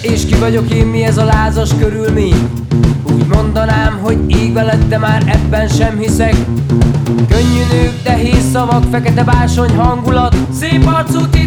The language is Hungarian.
És ki vagyok én, mi ez a lázas körülmény? Úgy mondanám, hogy ég veled, de már ebben sem hiszek. Könnyű nők, de hész szavak, fekete bársony hangulat, szép arcú